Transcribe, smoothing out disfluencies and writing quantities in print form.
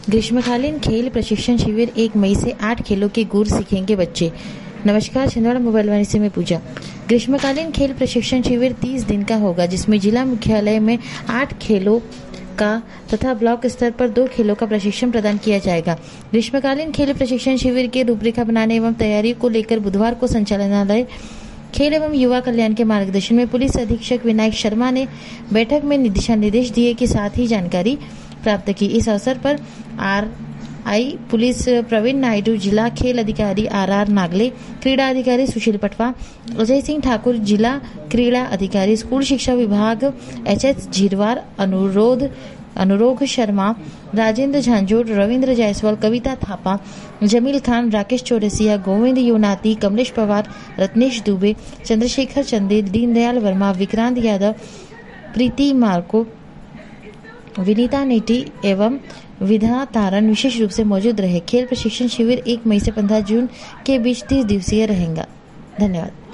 ग्रीष्मकालीन खेल प्रशिक्षण शिविर 1 मई से 8 खेलों के गुर सीखेंगे बच्चे। नमस्कार, छिंदवाड़ा मोबाइल वाणी से मैं पूजा। ग्रीष्मकालीन खेल प्रशिक्षण शिविर 30 दिन का होगा, जिसमें जिला मुख्यालय में 8 खेलों का तथा ब्लॉक स्तर पर 2 खेलों का प्रशिक्षण प्रदान किया जाएगा। ग्रीष्मकालीन खेल प्रशिक्षण शिविर के रूपरेखा बनाने एवं तैयारी को लेकर बुधवार को संचालनालय खेल एवं युवा कल्याण के मार्गदर्शन में पुलिस अधीक्षक विनायक शर्मा ने बैठक में दिशा निर्देश दिए के साथ ही जानकारी प्राप्त की। इस अवसर पर RI पुलिस प्रवीण नायडू, जिला खेल अधिकारी RR नागले, क्रीड़ा अधिकारी सुशील पटवा, अजय सिंह ठाकुर, जिला क्रीड़ा अधिकारी स्कूल शिक्षा विभाग HS झिरवार, अनुरोध शर्मा, राजेंद्र झांझोड़, रविंद्र जायसवाल, कविता थापा, जमील खान, राकेश चौरसिया, गोविंद युनाती, कमलेश पवार, रत्नेश दुबे, चंद्रशेखर चंदेल, दीनदयाल वर्मा, विक्रांत यादव, प्रीति मार्को, विनीता नेटी एवं विधा तारण विशेष रूप से मौजूद रहे। खेल प्रशिक्षण शिविर 1 मई से 15 जून के बीच 30 दिवसीय रहेगा। धन्यवाद।